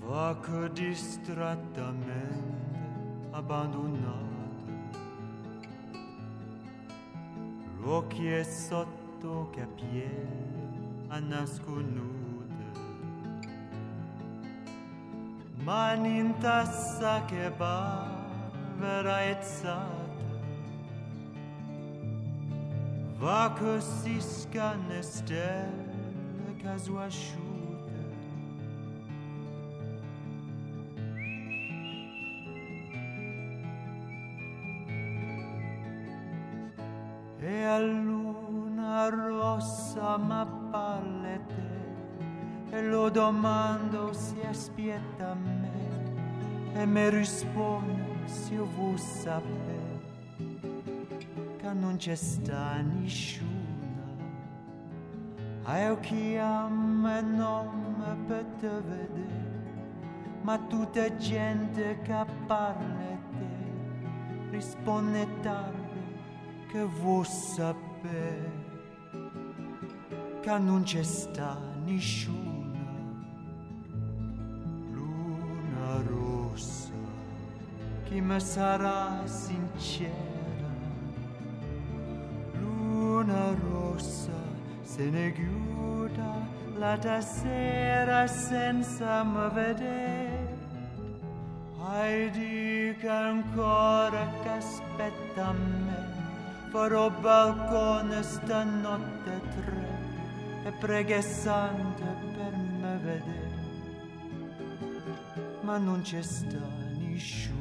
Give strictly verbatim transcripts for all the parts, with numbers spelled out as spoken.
va che distrattamente abbandonato, l'occhio è sotto capielle a nasconute, mani in tassa che barbera ezzata, va che si scanne stelle caso asciutte. E a luna rossa m'appare te, e lo domando se aspetta a me, e mi risponde se io vuoi sapere che non c'è sta nessuno, a io che ama e non per te vedere, ma tutta gente che parla a te risponde tardi che vuoi sapere che non c'è sta nessuno. Luna rossa, chi mi sarà sincera, luna rossa, se ne chiuda la tua sera senza me vedere. Hai dica ancora che aspetta a me, farò balcone stanotte tre e preghe sante per me vedere, ma non c'è sta nessuno.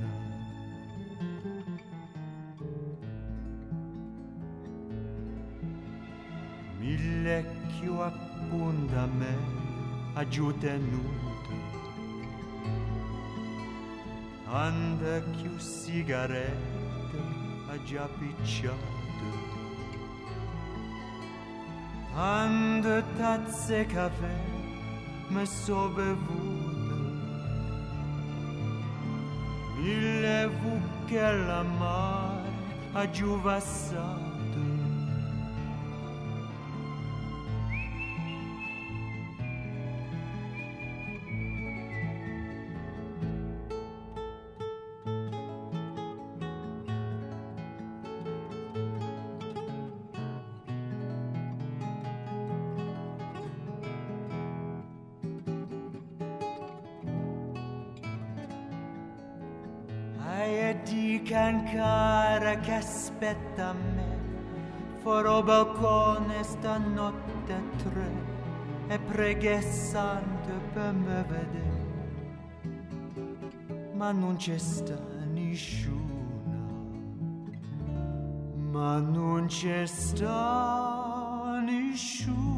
Mi lecchio appunto a me a giù tenuto, anda più sigarette ha già picciato, tante tazze caffè mi so bevuto, mille buche alla mare ha giù vassato. E dica ancora che aspetta a me, farò balcone stanotte a tre e preghe sante per me vedere, ma non c'è sta nessuno, ma non c'è sta nessuno.